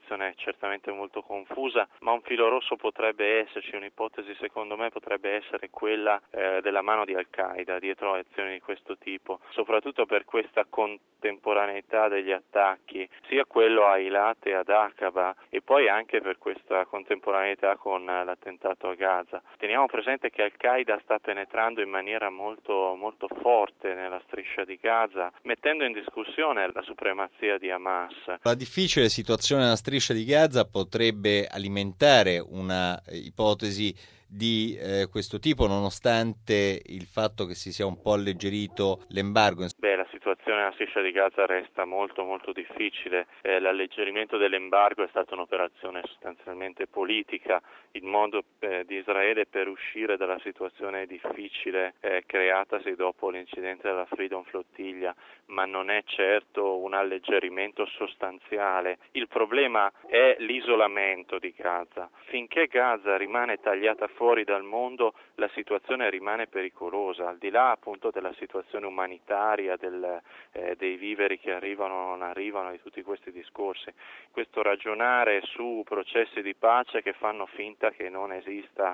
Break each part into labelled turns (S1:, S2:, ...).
S1: situazione certamente molto confusa, ma un filo rosso potrebbe esserci, un'ipotesi secondo me potrebbe essere quella della mano di Al-Qaeda dietro azioni di questo tipo, soprattutto per questa contemporaneità degli attacchi, sia quello a Eilat e ad Aqaba e poi anche per questa contemporaneità con l'attentato a Gaza. Teniamo presente che Al-Qaeda sta penetrando in maniera molto forte nella striscia di Gaza, mettendo in discussione la supremazia di Hamas.
S2: La difficile situazione nella striscia di Gaza potrebbe alimentare una ipotesi di questo tipo, nonostante il fatto che si sia un po' alleggerito l'embargo.
S1: La situazione nella striscia di Gaza resta molto difficile. L'alleggerimento dell'embargo è stata un'operazione sostanzialmente politica, il modo di Israele per uscire dalla situazione difficile creatasi dopo l'incidente della Freedom Flottiglia, ma non è certo un alleggerimento sostanziale. Il problema è l'isolamento di Gaza. Finché Gaza rimane tagliata fuori dal mondo, la situazione rimane pericolosa, al di là appunto della situazione umanitaria, dei viveri che arrivano o non arrivano, di tutti questi discorsi. Questo ragionare su processi di pace che fanno finta che non esista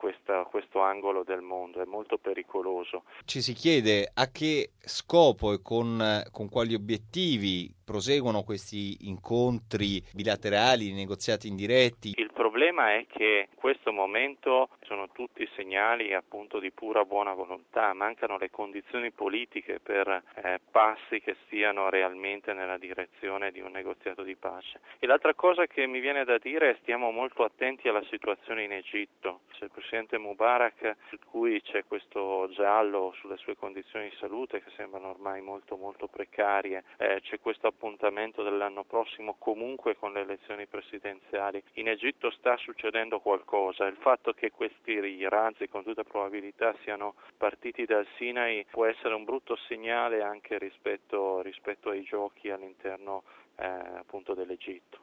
S1: questo angolo del mondo è molto pericoloso.
S2: Ci si chiede a che scopo e con quali obiettivi proseguono questi incontri bilaterali, negoziati indiretti.
S1: Il problema è che in questo momento sono tutti segnali appunto di pura buona volontà, mancano le condizioni politiche per passi che stiano realmente nella direzione di un negoziato di pace. E l'altra cosa che mi viene da dire è stiamo molto attenti alla situazione in Egitto. C'è il presidente Mubarak, su cui c'è questo giallo sulle sue condizioni di salute che sembrano ormai molto precarie, c'è questo appuntamento dell'anno prossimo comunque con le elezioni presidenziali. In Egitto sta succedendo qualcosa, il fatto che questi razzi con tutta probabilità siano partiti dal Sinai può essere un brutto segnale anche rispetto ai giochi all'interno appunto dell'Egitto.